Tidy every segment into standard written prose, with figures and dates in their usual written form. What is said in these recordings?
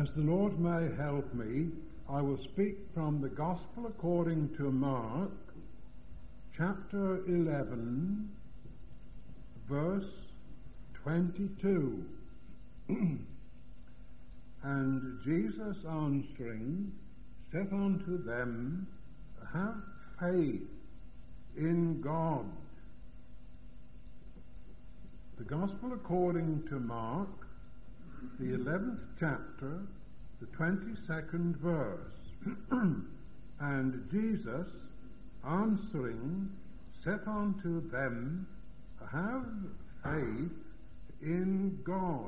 As the Lord may help me, I will speak from the Gospel according to Mark, chapter 11, verse 22. And Jesus answering saith unto them, Have faith in God. The Gospel according to Mark, the 11th chapter, the 22nd verse. And Jesus answering saith unto them, Have faith in God.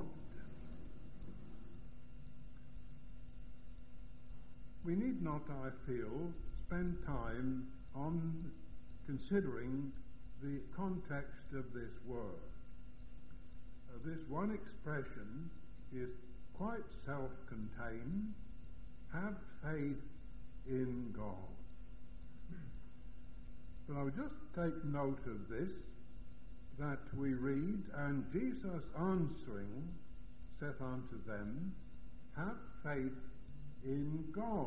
We need not, I feel, spend time on considering the context of this word. This one expression is quite self-contained. Have faith in God. But I would just take note of this, that we read, and Jesus answering saith unto them, Have faith in God.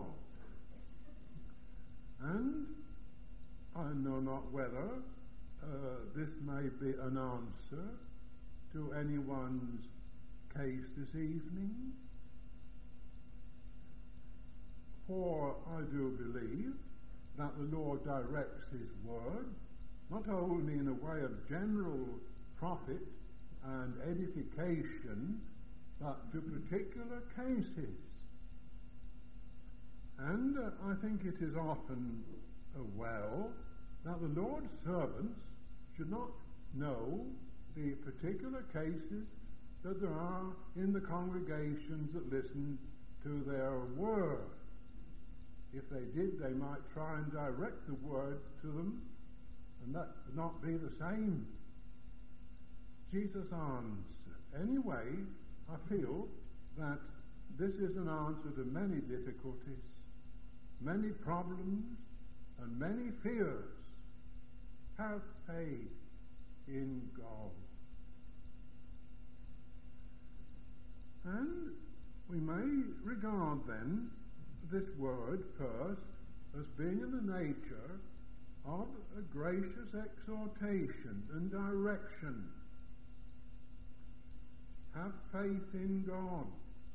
And I know not whether this may be an answer to anyone's case this evening, for I do believe that the Lord directs His word not only in a way of general profit and edification, but to particular cases. And I think it is often well that the Lord's servants should not know the particular cases that there are in the congregations that listen to their word. If they did, they might try and direct the word to them, and that would not be the same. Jesus answered. Anyway, I feel that this is an answer to many difficulties, many problems, and many fears. Have faith in God. And we may regard then this word first as being in the nature of a gracious exhortation and direction. Have faith in God.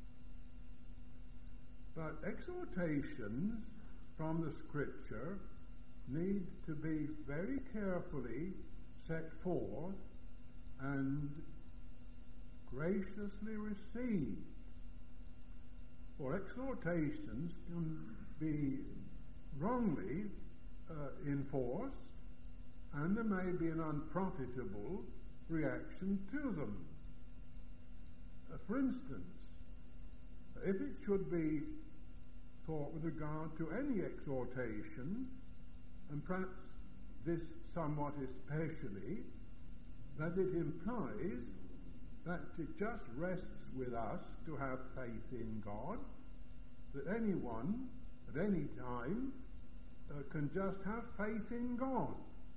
But exhortations from the Scripture need to be very carefully set forth and graciously received. For exhortations can be wrongly enforced, and there may be an unprofitable reaction to them. For instance, if it should be thought with regard to any exhortation, and perhaps this somewhat especially, that it implies that it just rests with us to have faith in God, that anyone at any time can just have faith in God.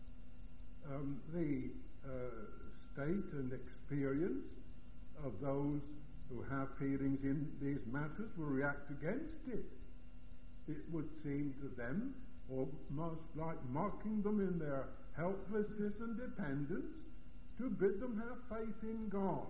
The state and experience of those who have feelings in these matters will react against it. It would seem to them almost like mocking them in their helplessness and dependence to bid them have faith in God.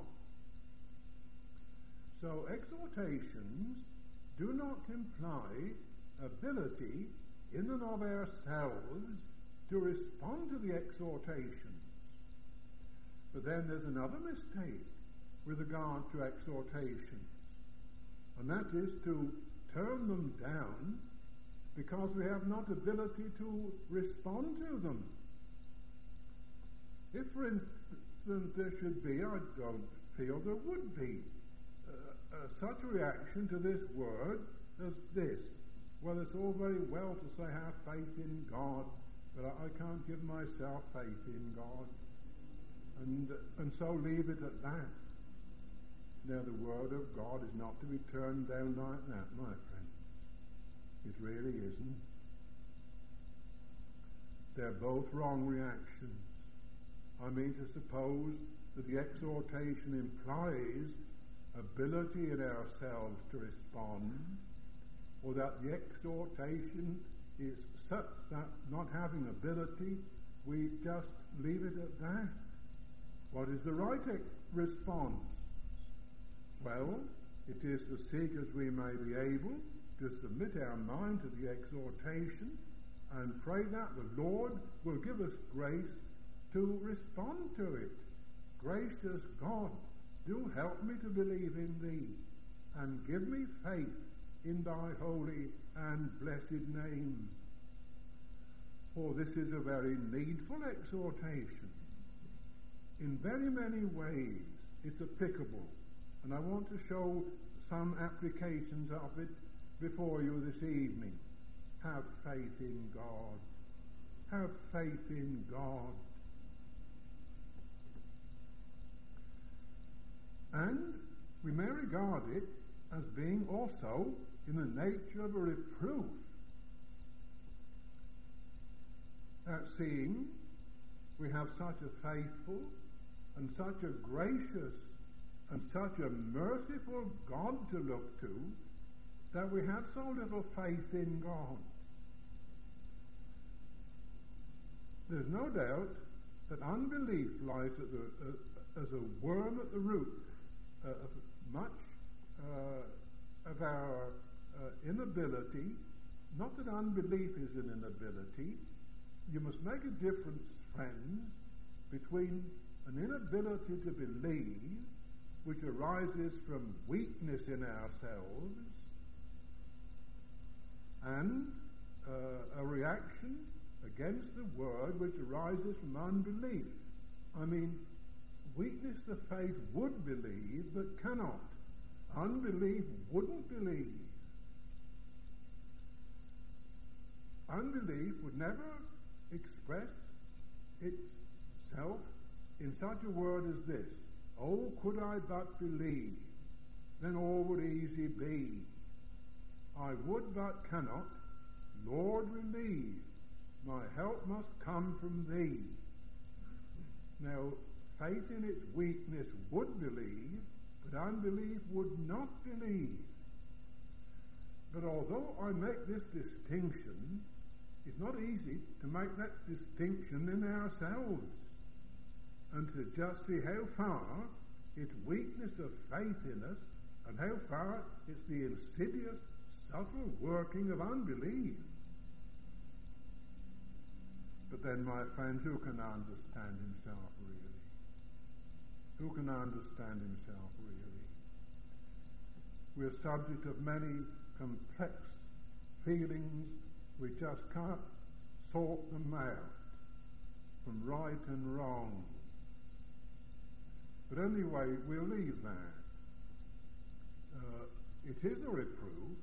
So exhortations do not imply ability in and of ourselves to respond to the exhortations. But then there's another mistake with regard to exhortations, and that is to turn them down because we have not ability to respond to them. If, for instance, there should be, I don't feel there would be, such a reaction to this word as this. Well, it's all very well to say have faith in God, but I can't give myself faith in God, and so leave it at that. Now, the word of God is not to be turned down like that, my friends. It really isn't. They're both wrong reactions. I mean to suppose that the exhortation implies ability in ourselves to respond, or that the exhortation is such that not having ability, we just leave it at that. What is the right response? Well, it is to seek as we may be able to submit our mind to the exhortation and pray that the Lord will give us grace to respond to it. Gracious God, do help me to believe in Thee, and give me faith in Thy holy and blessed name. For this is a very needful exhortation. In very many ways it's applicable, and I want to show some applications of it before you this evening. Have faith in God. Have faith in God. And we may regard it as being also in the nature of a reproof. That seeing we have such a faithful and such a gracious and such a merciful God to look to, that we have so little faith in God. There's no doubt that unbelief lies as a worm at the root of much of our inability. Not that unbelief is an inability. You must make a difference, friends, between an inability to believe, which arises from weakness in ourselves, and a reaction against the word which arises from unbelief. I mean, weakness of faith would believe but cannot. Unbelief wouldn't believe. Unbelief would never express itself in such a word as this: "Oh, could I but believe, then all would easy be. I would but cannot, Lord relieve, my help must come from Thee." Now, faith in its weakness would believe, but unbelief would not believe. But although I make this distinction, it's not easy to make that distinction in ourselves, and to just see how far it's weakness of faith in us, and how far it's the insidious, subtle working of unbelief. But then, my friend, who can understand himself really? Who can understand himself really? We're subject of many complex feelings. We just can't sort them out from right and wrong. But anyway, we'll leave that. It is a reproof,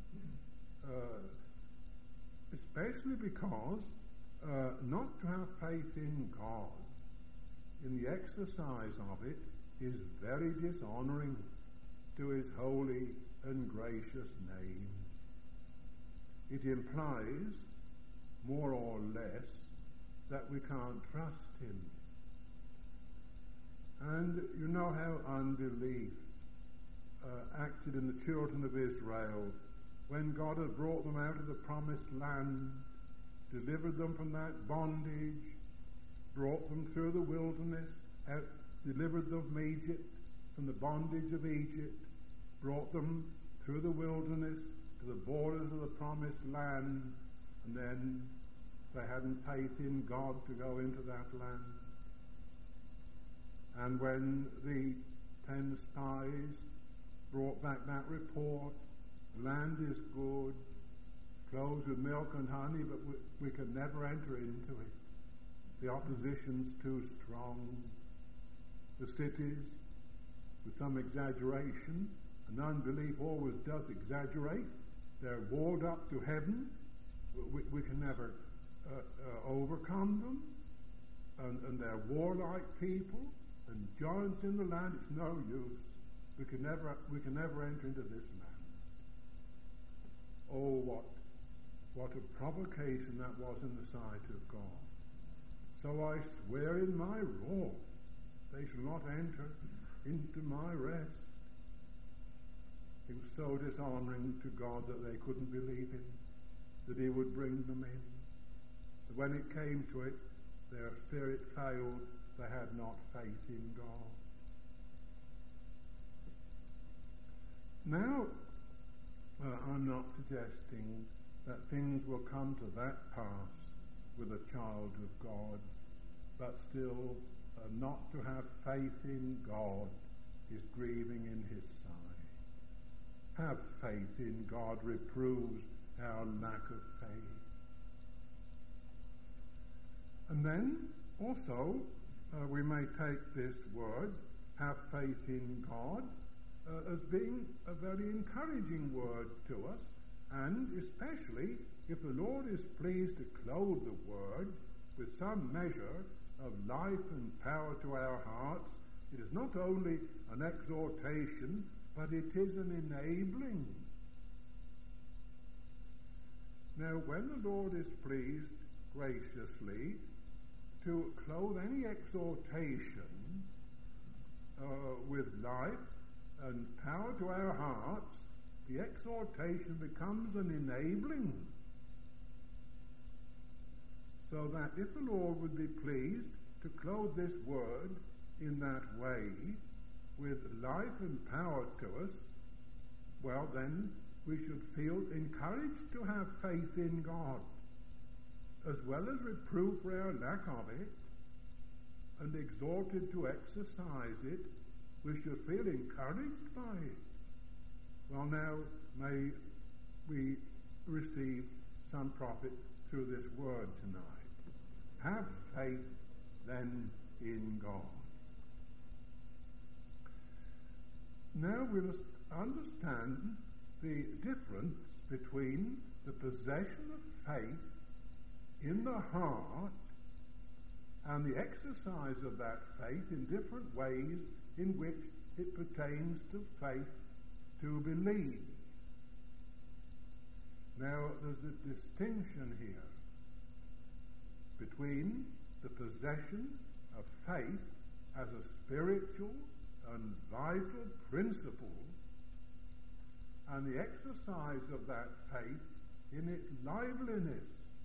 especially because not to have faith in God, in the exercise of it, is very dishonoring to His holy and gracious name. It implies, more or less, that we can't trust Him. And you know how unbelief acted in the children of Israel when God had brought them out of the promised land, delivered them from that bondage, brought them through the wilderness, delivered them from Egypt, from the bondage of Egypt, brought them through the wilderness to the borders of the promised land, and then they hadn't faith in God to go into that land. And when the 10 spies brought back that report, the land is good, flows with milk and honey, but we can never enter into it. The opposition's too strong. The cities, with some exaggeration, and unbelief always does exaggerate, they're walled up to heaven. We can never overcome them, and they're warlike people and giants in the land. It's no use. We can never enter into this land. Oh, what a provocation that was in the sight of God. So I swear in my wrath, they shall not enter into my rest. so dishonouring to God that they couldn't believe him, that he would bring them in. But when it came to it, their spirit failed. They had not faith in God. Now, I'm not suggesting that things will come to that pass with a child of God, but still not to have faith in God is grieving in his sight. Have faith in God reproves our lack of faith. And then also we may take this word, have faith in God, as being a very encouraging word to us, and especially if the Lord is pleased to clothe the word with some measure of life and power to our hearts. It is not only an exhortation, but it is an enabling. Now, when the Lord is pleased graciously to clothe any exhortation with life and power to our hearts, the exhortation becomes an enabling. So that if the Lord would be pleased to clothe this word in that way, with life and power to us, well then we should feel encouraged to have faith in God, as well as reproved for our lack of it, and exhorted to exercise it. We should feel encouraged by it. Well, now may we receive some profit through this word tonight. Have faith then in God. Now we must understand the difference between the possession of faith in the heart and the exercise of that faith in different ways in which it pertains to faith to believe. Now there's a distinction here between the possession of faith as a spiritual and vital principle and the exercise of that faith in its liveliness.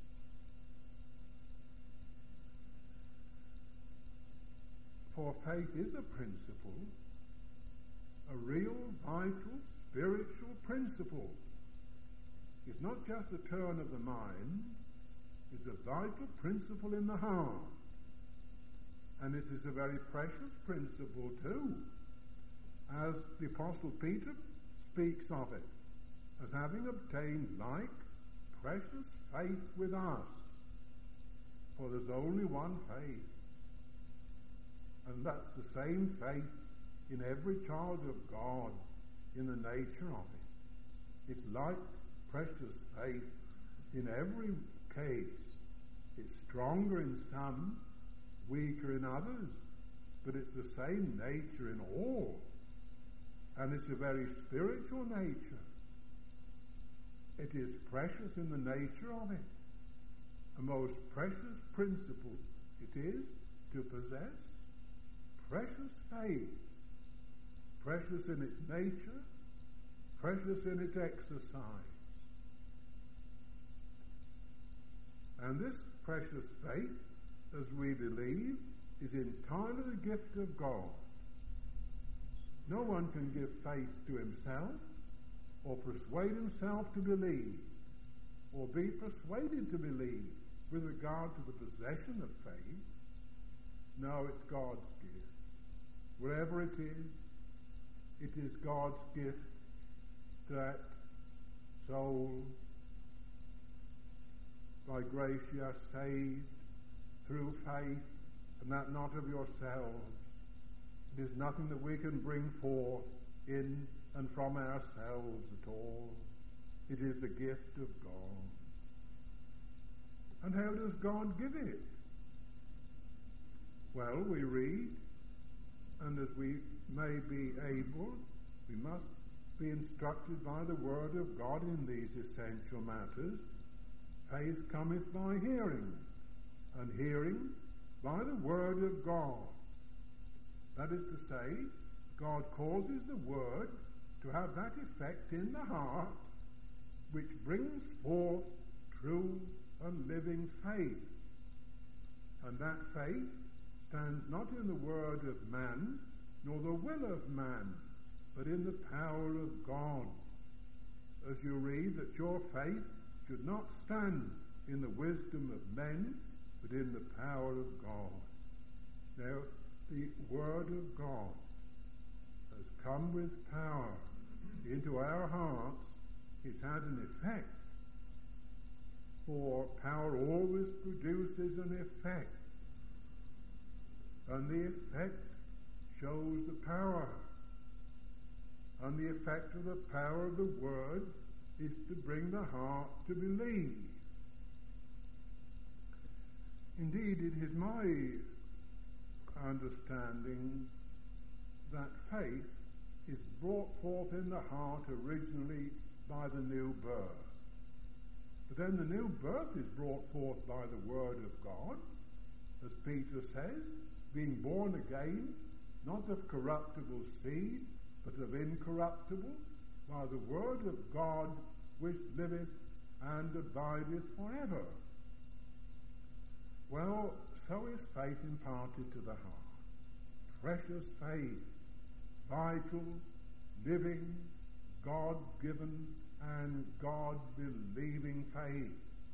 For faith is a principle, a real, vital, spiritual principle. It's not just a turn of the mind, it's a vital principle in the heart. And it is a very precious principle too, as the Apostle Peter speaks of it, as having obtained like precious faith with us. For there's only one faith, and that's the same faith in every child of God, in the nature of it. It's like precious faith in every case. It's stronger in some, weaker in others, but it's the same nature in all. And it's a very spiritual nature. It is precious in the nature of it. A most precious principle it is to possess precious faith, precious in its nature, precious in its exercise. And this precious faith, as we believe, is entirely the gift of God. No one can give faith to himself, or persuade himself to believe, or be persuaded to believe with regard to the possession of faith. No, it's God's gift. Wherever it is God's gift to that soul. By grace ye are saved through faith, and that not of yourselves. It is nothing that we can bring forth in and from ourselves at all. It is the gift of God. And how does God give it? Well, we read, and as we may be able, we must be instructed by the Word of God in these essential matters. Faith cometh by hearing, and hearing by the Word of God. That is to say, God causes the Word to have that effect in the heart which brings forth true and living faith. And that faith stands not in the word of man, nor the will of man, but in the power of God. As you read that your faith should not stand in the wisdom of men, but in the power of God. Now, the word of God has come with power into our hearts. It's had an effect. For power always produces an effect. And the effect shows the power. And the effect of the power of the word is to bring the heart to believe. Indeed, it is my understanding that faith is brought forth in the heart originally by the new birth. But then the new birth is brought forth by the word of God, as Peter says, being born again, not of corruptible seed, but of incorruptible, by the word of God which liveth and abideth forever. Well, so is faith imparted to the heart. Precious faith, vital, living, God-given, and God-believing faith.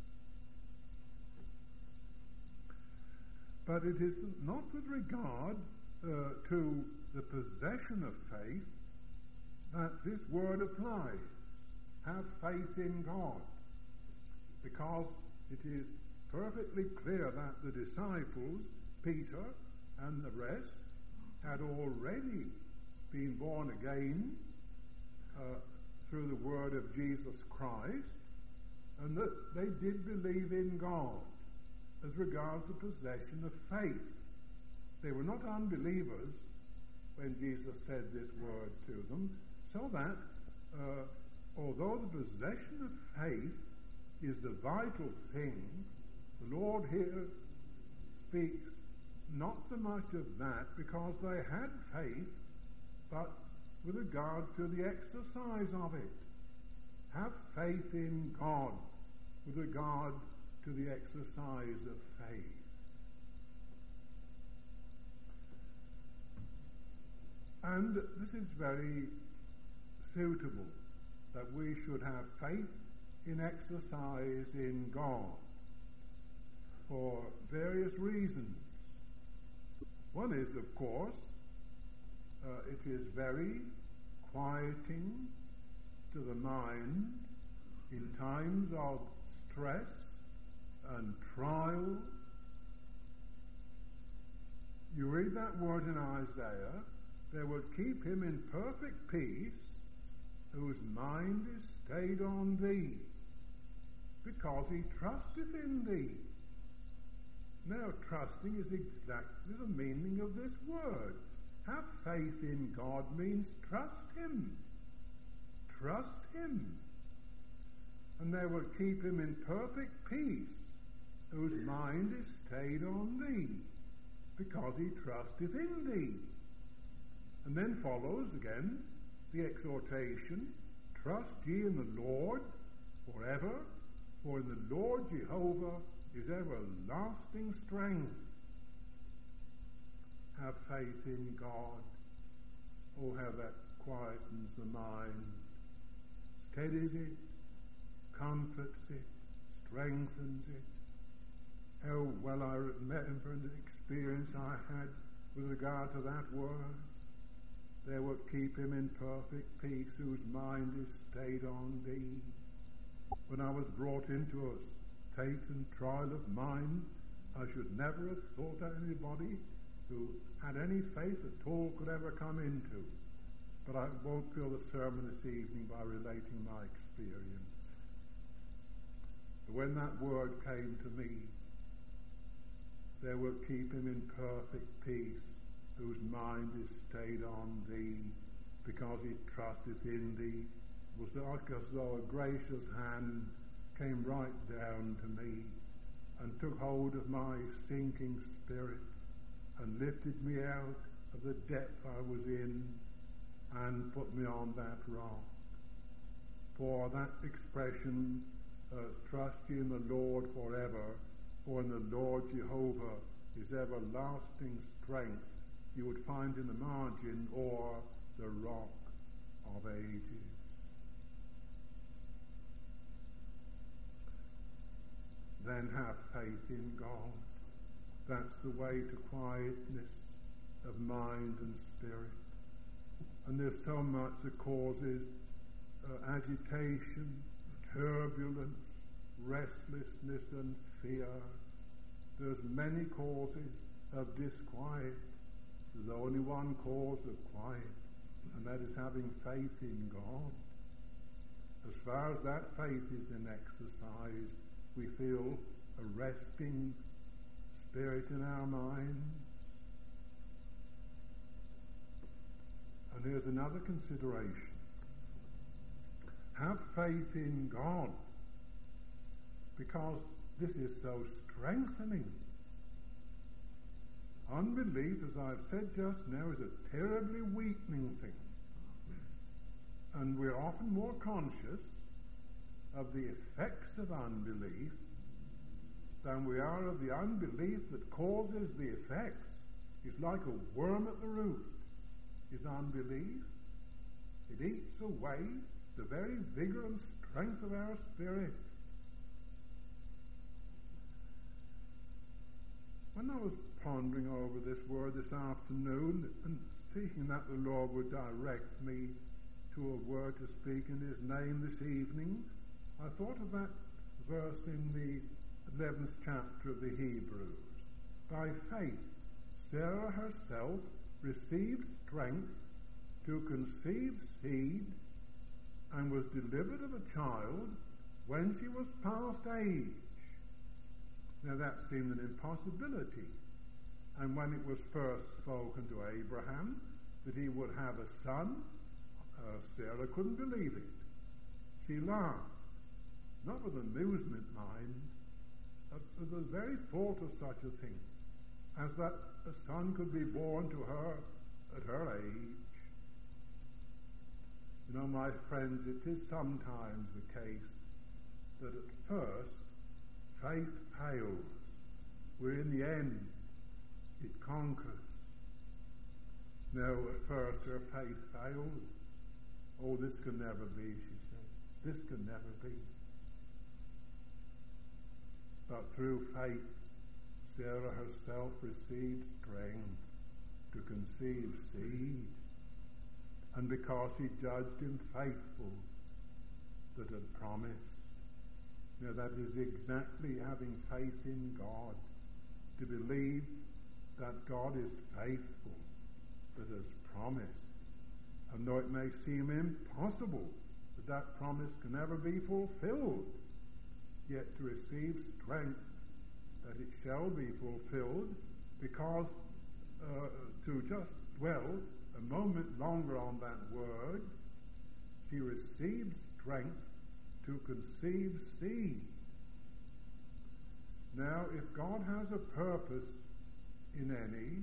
But it is not with regard to the possession of faith that this word applies. Have faith in God. Because it is perfectly clear that the disciples, Peter and the rest, had already been born again through the word of Jesus Christ, and that they did believe in God as regards the possession of faith. They were not unbelievers when Jesus said this word to them, so that although the possession of faith is the vital thing, the Lord here speaks not so much of that because they had faith, but with regard to the exercise of it. Have faith in God with regard to the exercise of faith. And this is very suitable, that we should have faith in exercise in God for various reasons. One is, of course, it is very quieting to the mind in times of stress and trial. You read that word in Isaiah, they will keep him in perfect peace whose mind is stayed on thee, because he trusteth in thee. Now, trusting is exactly the meaning of this word. Have faith in God means trust him. Trust him. And they will keep him in perfect peace, whose mind is stayed on thee, because he trusteth in thee. And then follows again the exhortation, trust ye in the Lord forever, for in the Lord Jehovah is everlasting strength. Have faith in God. Oh, how that quietens the mind, steadies it, comforts it, strengthens it. How well I remember the experience I had with regard to that word. They will keep him in perfect peace whose mind is stayed on thee. When I was brought into a state and trial of mind, I should never have thought that anybody who had any faith at all could ever come into. But I won't fill the sermon this evening by relating my experience. But when that word came to me, they will keep him in perfect peace whose mind is stayed on thee, because he trusteth in thee. It was like as though a gracious hand came right down to me and took hold of my sinking spirit and lifted me out of the depth I was in and put me on that rock. For that expression, trust ye in the Lord forever, for in the Lord Jehovah is everlasting strength, you would find in the margin, or the rock of ages. Then have faith in God. That's the way to quietness of mind and spirit. And there's so much that causes agitation, turbulence, restlessness and fear. There's many causes of disquiet. There's only one cause of quiet, and that is having faith in God. As far as that faith is in exercise, we feel a resting spirit in our minds. And here's another consideration. Have faith in God, because this is so strengthening. Unbelief, as I've said just now, is a terribly weakening thing. And we're often more conscious of the effects of unbelief than we are of the unbelief that causes the effects. It's like a worm at the root, is unbelief. It eats away the very vigor and strength of our spirit. When I was pondering over this word this afternoon and seeking that the Lord would direct me to a word to speak in His name this evening, I thought of that verse in the 11th chapter of the Hebrews. By faith, Sarah herself received strength to conceive seed and was delivered of a child when she was past age. Now that seemed an impossibility. And when it was first spoken to Abraham that he would have a son, Sarah couldn't believe it. She laughed, not with amusement, mind, but with the very thought of such a thing, as that a son could be born to her at her age. You know, my friends, it is sometimes the case that at first faith fails, where in the end it conquers. Now, at first her faith failed. Oh, this can never be, she said. This can never be. But through faith, Sarah herself received strength to conceive seed. And because she judged him faithful that had promised. Now that is exactly having faith in God, to believe that God is faithful, that has promised. And though it may seem impossible that that promise can ever be fulfilled, yet to receive strength that it shall be fulfilled, because to just dwell a moment longer on that word, she received strength to conceive seed. Now, if God has a purpose in any,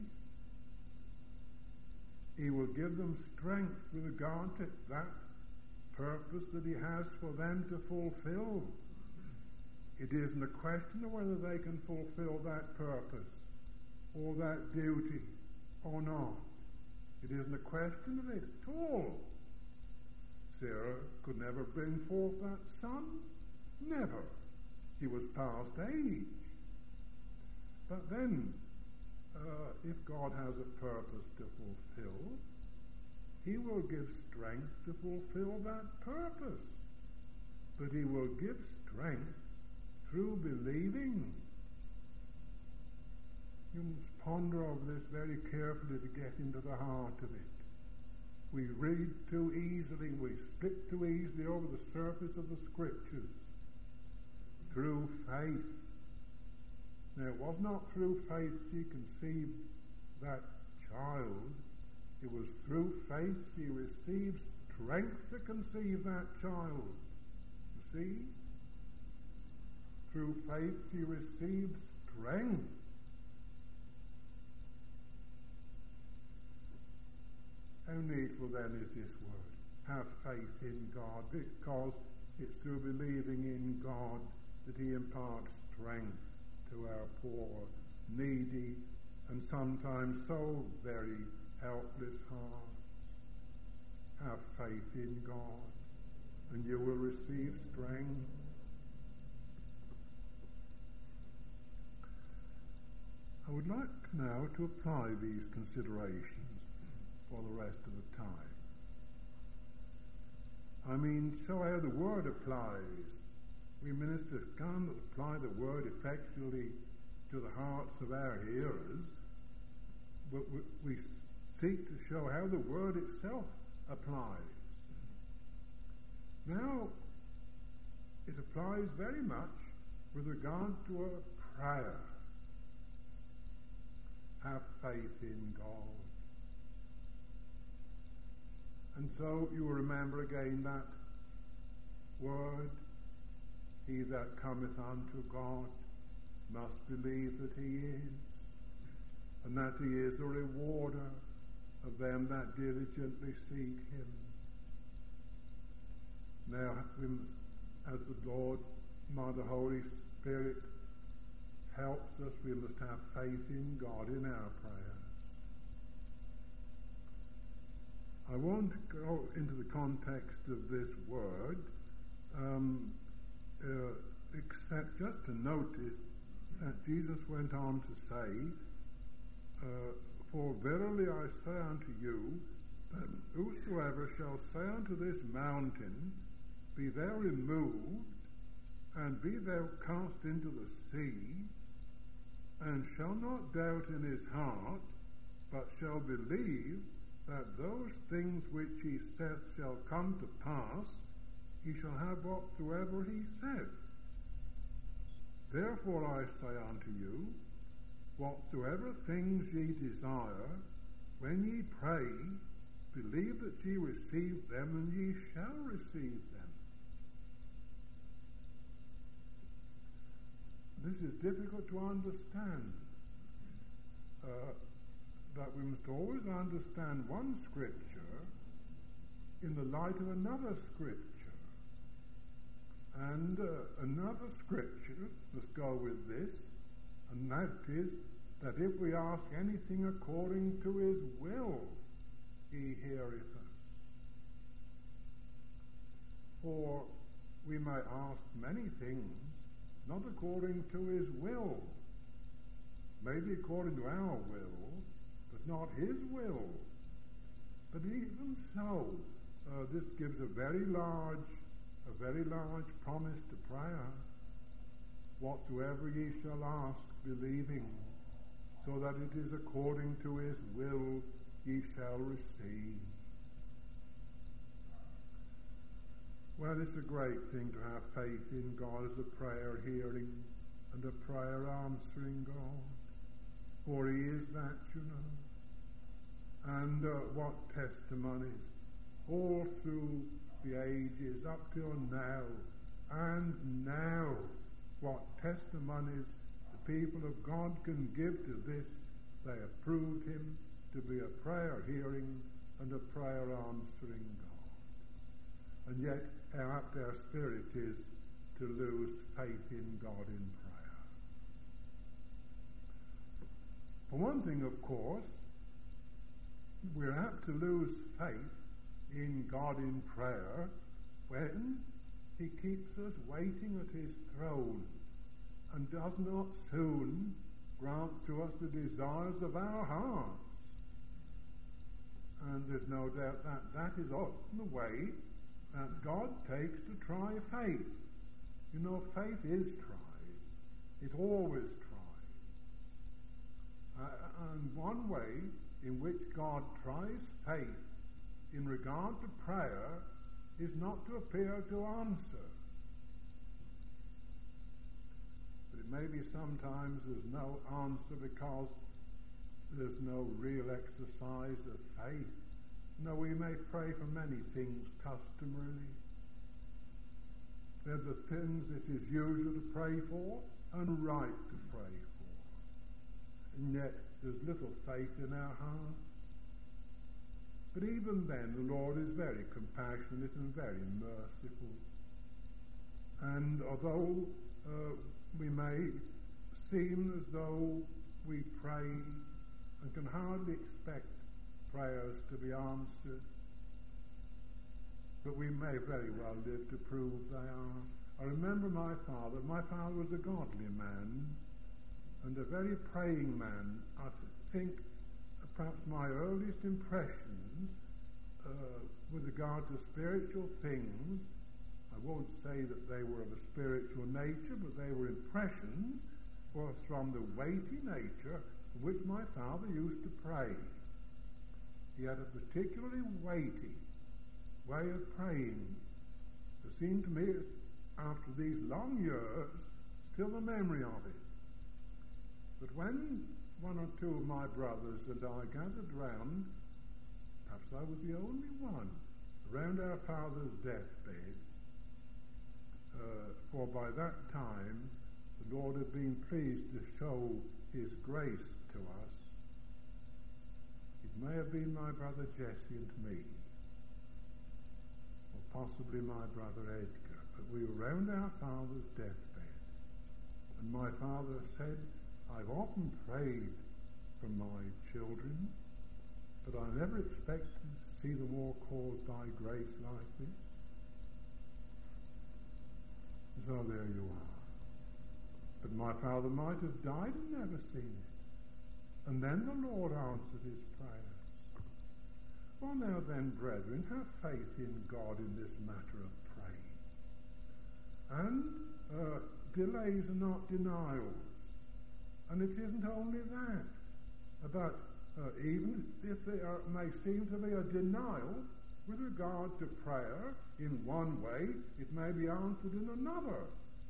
He will give them strength with regard to that purpose that He has for them to fulfill. It isn't a question of whether they can fulfill that purpose or that duty or not. It isn't a question of it at all. Sarah could never bring forth that son. Never. She was past age. But then, if God has a purpose to fulfill, He will give strength to fulfill that purpose. But He will give strength through believing. You must ponder over this very carefully to get into the heart of it. We read too easily, we skip too easily over the surface of the Scriptures. Through faith. Now, it was not through faith she conceived that child. It was through faith she received strength to conceive that child. You see? Through faith she received strength. How needful then is this word? Have faith in God, because it's through believing in God that he imparts strength to our poor, needy, and sometimes so very helpless hearts. Have faith in God, and you will receive strength. I would like now to apply these considerations for the rest of the time. I mean, so how the word applies. We ministers can't apply the word effectually to the hearts of our hearers, but we seek to show how the word itself applies. Now, it applies very much with regard to a prayer. Have faith in God. And so you will remember again that word, he that cometh unto God must believe that he is, and that he is a rewarder of them that diligently seek him. Now, as the Lord, by the Holy Spirit, helps us, we must have faith in God in our prayers. I won't go into the context of this word, except just to notice that Jesus went on to say, for verily I say unto you, that whosoever shall say unto this mountain, be thou removed, and be thou cast into the sea, and shall not doubt in his heart, but shall believe that those things which he saith shall come to pass, he shall have whatsoever he saith. Therefore I say unto you, whatsoever things ye desire, when ye pray, believe that ye receive them, and ye shall receive them. This is difficult to understand. That we must always understand one scripture in the light of another scripture. And another scripture must go with this, and that is that if we ask anything according to his will, he heareth us. For we may ask many things, not according to his will, maybe according to our will, but not his will. But even so, this gives a very large promise to prayer. Whatsoever ye shall ask, believing, so that it is according to his will, ye shall receive. Well, it's a great thing to have faith in God as a prayer hearing and a prayer answering God. For he is that, you know. And what testimonies all through the ages up till now, and now what testimonies the people of God can give to this. They have proved him to be a prayer hearing and a prayer answering God. And yet how apt our spirit is to lose faith in God in prayer. For one thing, of course, we're apt to lose faith in God in prayer when he keeps us waiting at his throne and does not soon grant to us the desires of our hearts. And there's no doubt that that is often the way that God takes to try faith. You know, faith is tried. It's always tried. And one way in which God tries faith in regard to prayer is not to appear to answer. But it may be sometimes there's no answer because there's no real exercise of faith. No, we may pray for many things customarily. They're the things it is usual to pray for and right to pray for. And yet there's little faith in our hearts. But even then, the Lord is very compassionate and very merciful. And although we may seem as though we pray and can hardly expect prayers to be answered, but we may very well live to prove they are. I remember my father. My father was a godly man and a very praying man. I think perhaps my earliest impressions with regard to spiritual things, I won't say that they were of a spiritual nature, but they were impressions, was from the weighty nature in which my father used to pray. He had a particularly weighty way of praying. It seemed to me, after these long years, still the memory of it. But when one or two of my brothers and I gathered round, perhaps I was the only one, around our father's deathbed, for by that time the Lord had been pleased to show his grace to us. It may have been my brother Jesse and me, or possibly my brother Edgar, but we were round our father's deathbed, and my father said, I've often prayed for my children, but I never expected to see them all called by grace like this. So there you are. But my father might have died and never seen it. And then the Lord answered his prayer. Well, now then, brethren, have faith in God in this matter of praying. And delays are not denials. And it isn't only that, but even if there may seem to be a denial with regard to prayer in one way, it may be answered in another.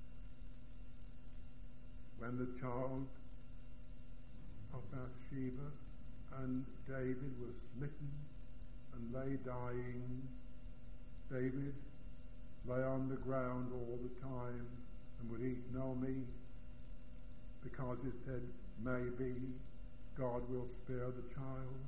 When the child of Bathsheba and David was smitten and lay dying, David lay on the ground all the time and would eat no meat, because it said, maybe God will spare the child.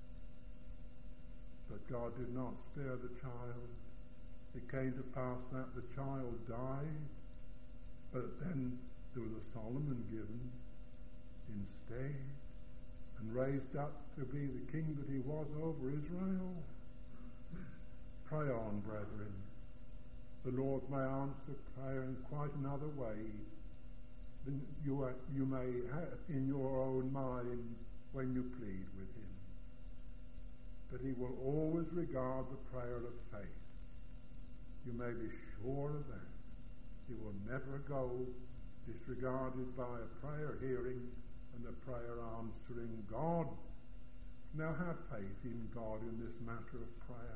But God did not spare the child. It came to pass that the child died, but then there was a Solomon given instead, and raised up to be the king that he was over Israel. Pray on, brethren. The Lord may answer prayer in quite another way than you may have in your own mind when you plead with him. But he will always regard the prayer of faith. You may be sure of that. He will never go disregarded by a prayer hearing and a prayer answering God. Now have faith in God in this matter of prayer.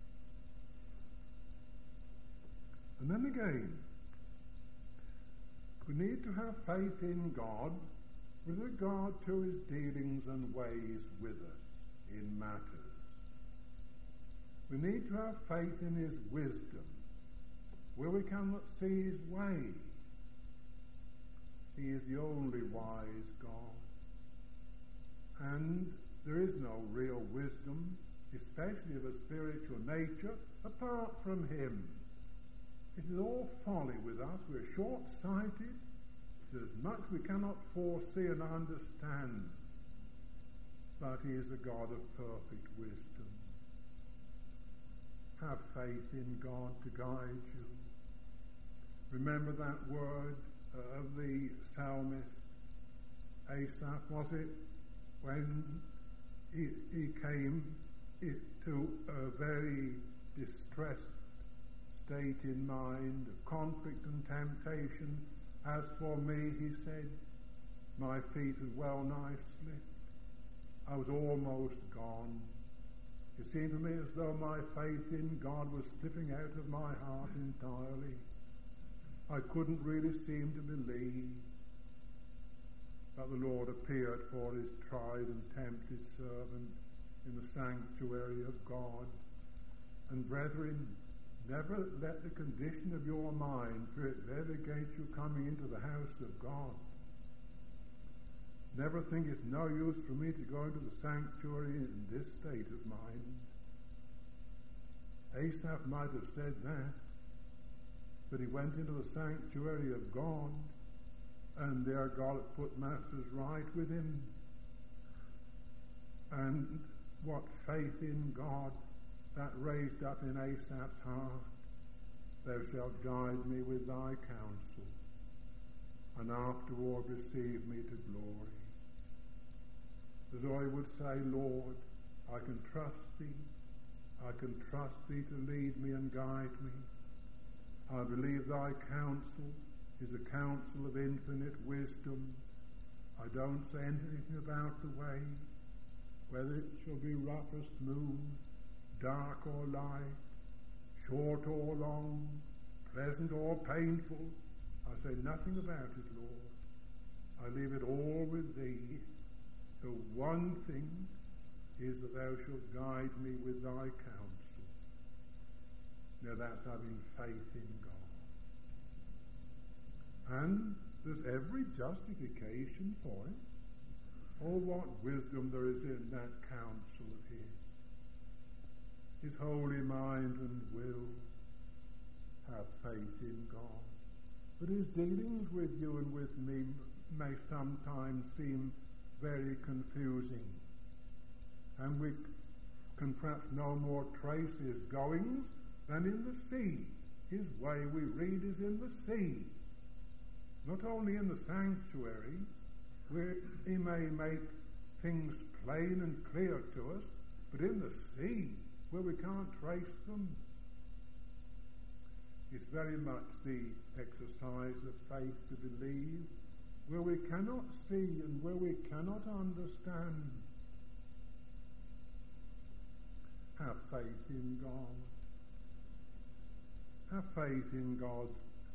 And then again, we need to have faith in God with regard to his dealings and ways with us in matters. We need to have faith in his wisdom where we cannot see his way. He is the only wise God. And there is no real wisdom, especially of a spiritual nature, apart from him. It is all folly with us. We're short-sighted. There's much we cannot foresee and understand. But he is a God of perfect wisdom. Have faith in God to guide you. Remember that word of the psalmist Asaph, was it, when he came to a very distressed state in mind, of conflict and temptation. As for me, he said, my feet had well nigh slipped. I was almost gone. It seemed to me as though my faith in God was slipping out of my heart entirely. I couldn't really seem to believe. But the Lord appeared for his tried and tempted servant in the sanctuary of God. And brethren, never let the condition of your mind prevail against you coming into the house of God. Never think it's no use for me to go into the sanctuary in this state of mind. Asaph might have said that, but he went into the sanctuary of God, and there God had put matters right with him. And what faith in God that raised up in Asaph's heart. Thou shalt guide me with thy counsel, and afterward receive me to glory. As I would say, Lord, I can trust thee. I can trust thee to lead me and guide me. I believe thy counsel is a counsel of infinite wisdom. I don't say anything about the way, whether it shall be rough or smooth, dark or light, short or long, pleasant or painful. I say nothing about it, Lord. I leave it all with thee. The one thing is that thou shalt guide me with thy counsel. Now that's having faith in God. And there's every justification for it. Oh, what wisdom there is in that counsel of his holy mind and will. Have faith in God. But his dealings with you and with me may sometimes seem very confusing. And we can perhaps no more trace his goings than in the sea. His way, we read, is in the sea. Not only in the sanctuary, where he may make things plain and clear to us, but in the sea, where we can't trace them. It's very much the exercise of faith to believe, where we cannot see and where we cannot understand. Have faith in God. Have faith in God's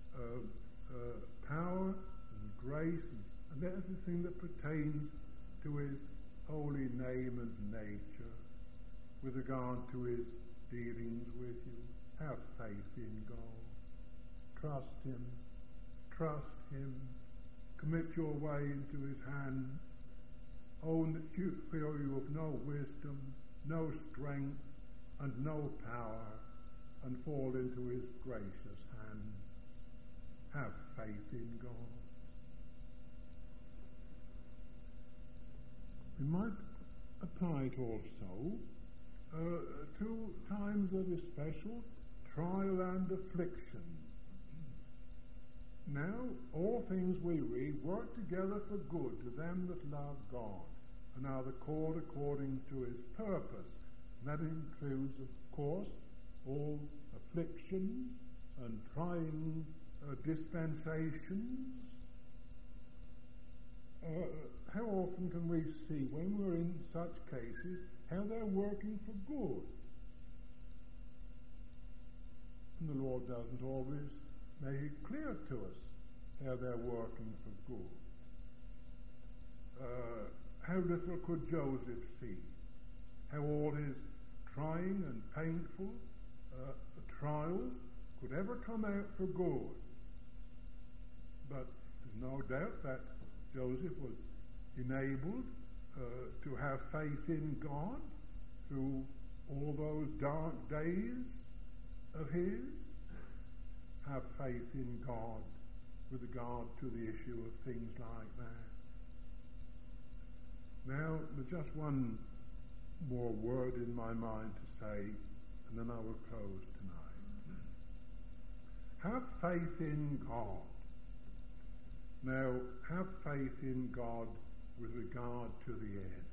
power and grace and everything that pertains to his holy name and nature with regard to his dealings with you. Have faith in God. Trust him. Trust him. Commit your way into his hand. Own that you feel you have no wisdom, no strength, and no power, and fall into his gracious hand. Have faith in God. We might apply it also to times of especial trial and affliction. Now, all things we read work together for good to them that love God and are the called according to his purpose. And that includes, of course, all afflictions and trying dispensations. How often can we see, when we're in such cases, how they're working for good? And the Lord doesn't always make it clear to us how they're working for good. How little could Joseph see? How all his trying and painful trials could ever come out for good. But there's no doubt that Joseph was enabled to have faith in God through all those dark days of his. Have faith in God with regard to the issue of things like that. Now, there's just one more word in my mind to say, and then I will close tonight. Have faith in God. Now, have faith in God with regard to the end.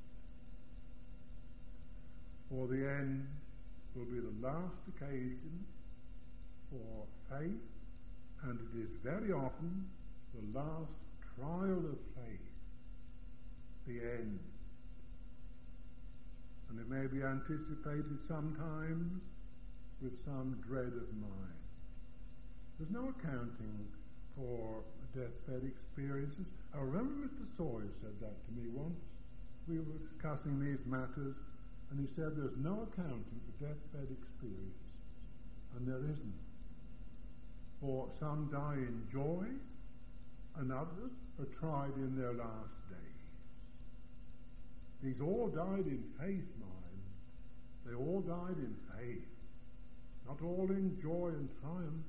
For the end will be the last occasion for faith, and it is very often the last trial of faith, the end. And it may be anticipated sometimes with some dread of mind. There's no accounting for deathbed experiences. I remember Mr. Sawyer said that to me once. We were discussing these matters, and he said there's no accounting for deathbed experiences. And there isn't. For some die in joy, and others are tried in their last days. These all died in faith, mind. They all died in faith. not all in joy and triumph.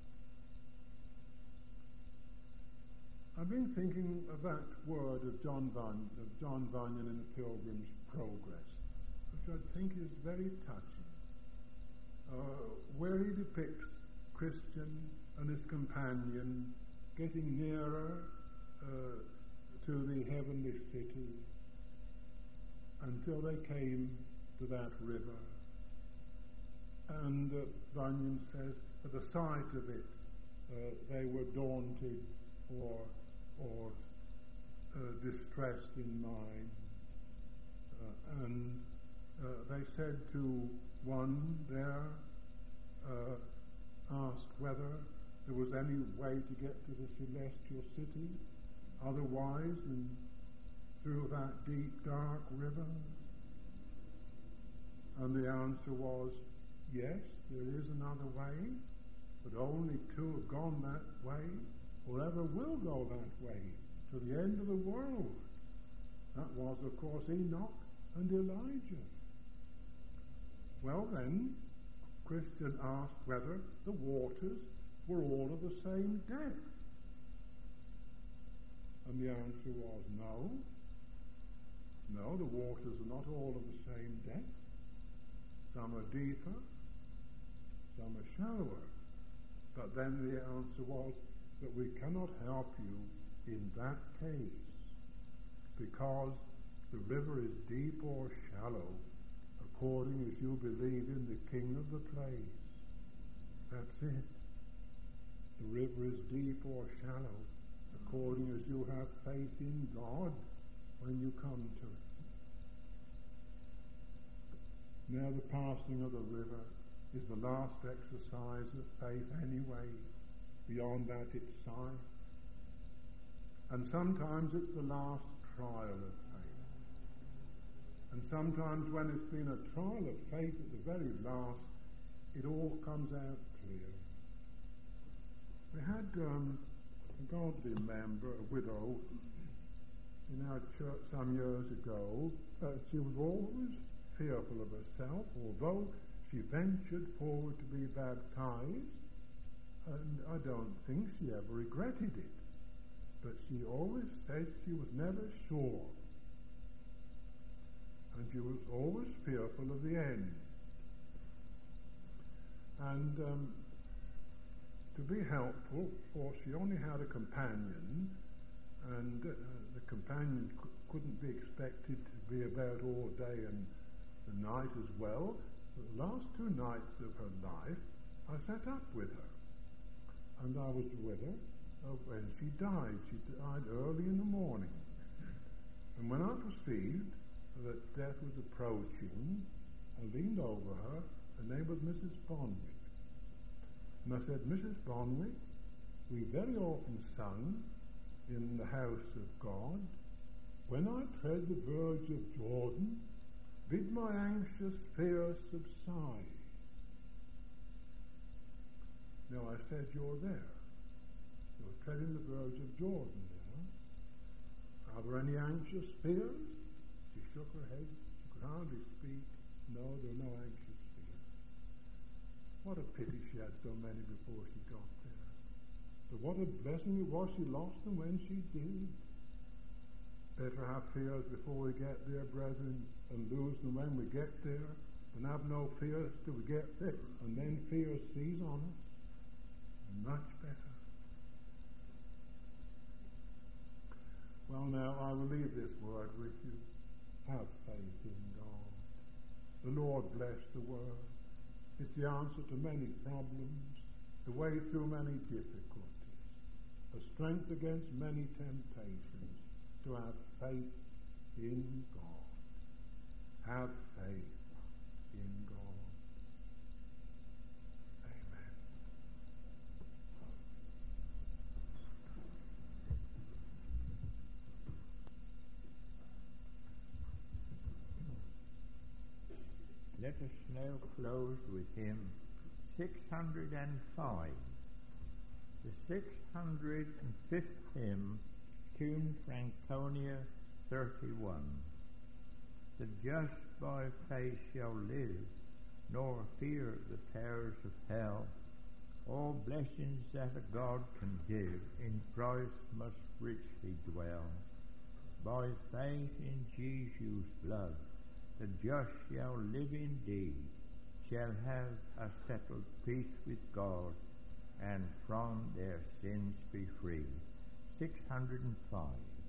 I've been thinking of that word of John Bunyan in The Pilgrim's Progress, which I think is very touching, where he depicts Christian and his companion getting nearer to the heavenly city until they came to that river. And Bunyan says, at the sight of it, they were daunted or distressed in mind. And they said to one there, asked whether there was any way to get to the celestial city otherwise than through that deep, dark river. And the answer was, yes, there is another way, but only two have gone that way, or ever will go that way, to the end of the world. That was, of course, Enoch and Elijah. Well then, Christian asked whether the waters were all of the same depth. And the answer was no. No, the waters are not all of the same depth. Some are deeper, some are shallower. But then the answer was that we cannot help you in that case, because the river is deep or shallow, according as you believe in the King of the place. That's it. The river is deep or shallow, according as you have faith in God when you come to it. Now the passing of the river is the last exercise of faith anyway. Beyond that it's sight. And sometimes it's the last trial of faith. And sometimes when it's been a trial of faith at the very last, it all comes out clear. We had a godly member, a widow, in our church some years ago. She was always fearful of herself, although she ventured forward to be baptized, and I don't think she ever regretted it. But she always said she was never sure, and she was always fearful of the end. And to be helpful, for she only had a companion, and the companion couldn't be expected to be about all day and the night as well. The last 2 nights of her life, I sat up with her, and I was with her when she died. She died early in the morning. And when I perceived that death was approaching, I leaned over her. Her name was Mrs. Bonwick. And I said, Mrs. Bonwick, we very often sung in the house of God, when I tread the verge of Jordan, bid my anxious fears subside. Now I said, you're there. You're treading the verge of Jordan now. Are there any anxious fears? She shook her head. She could hardly speak. No, there are no anxious fears. What a pity she had so many before she got there. But what a blessing it was she lost them when she did. Better have fears before we get there, brethren, and lose them when we get there, and have no fears till we get there, and then fear seize on us. Much better. Well, now, I will leave this word with you. Have faith in God. The Lord bless the word. It's the answer to many problems, the way through many difficulties, a strength against many temptations, to have faith in God. Have faith in God. Amen. Let us now close with hymn 605, the 605th hymn, tune Franconia 31. The just by faith shall live, nor fear the terrors of hell. All blessings that a God can give in Christ must richly dwell. By faith in Jesus' blood, the just shall live indeed, shall have a settled peace with God, and from their sins be free. 605.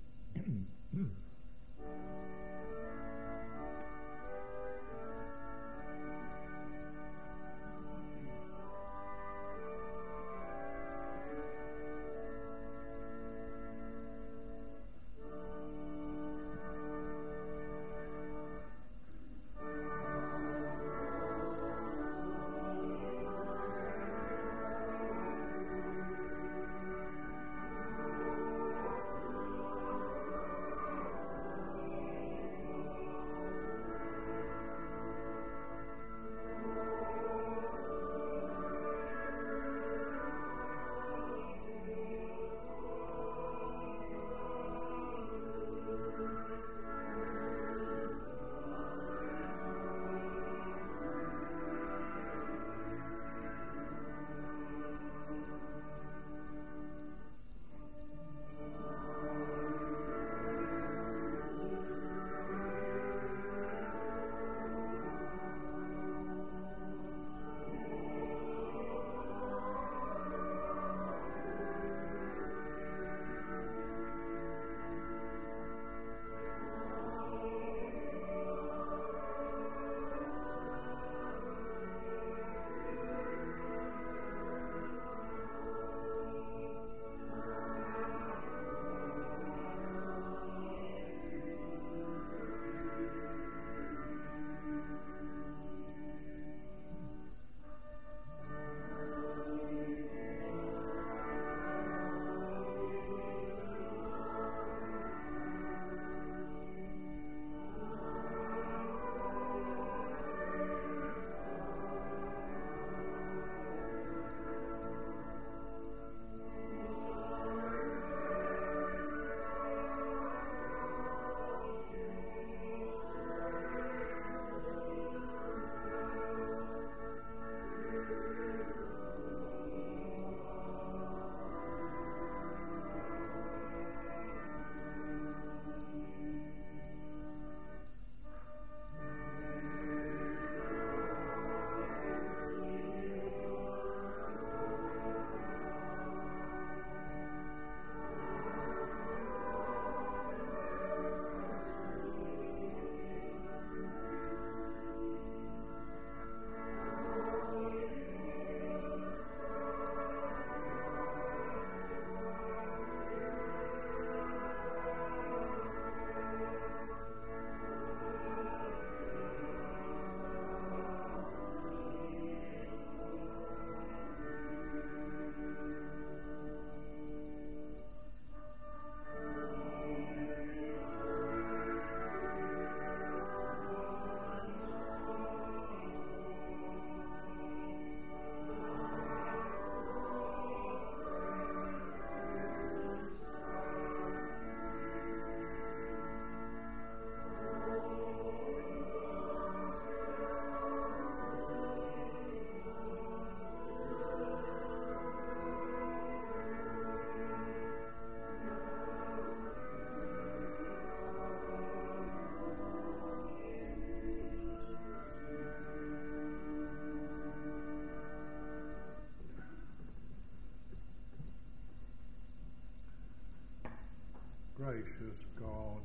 Gracious God,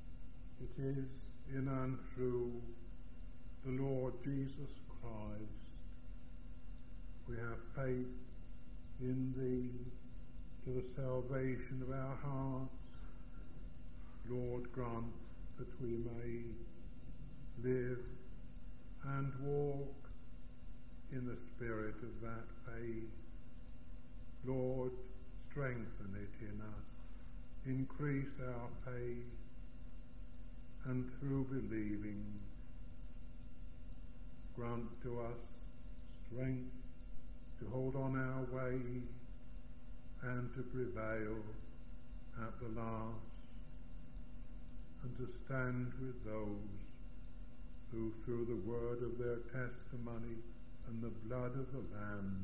it is in and through the Lord Jesus Christ we have faith in Thee to the salvation of our hearts. Lord, grant that we may live and walk in the spirit of that faith. Lord, strengthen it in us. Increase our faith, and through believing, grant to us strength to hold on our way and to prevail at the last, and to stand with those who through the word of their testimony and the blood of the Lamb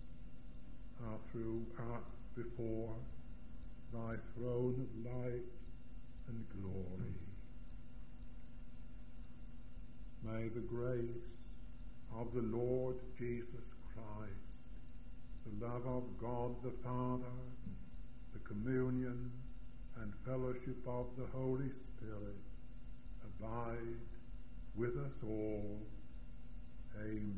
are before thy throne of light and glory. May the grace of the Lord Jesus Christ, the love of God the Father, the communion and fellowship of the Holy Spirit abide with us all. Amen.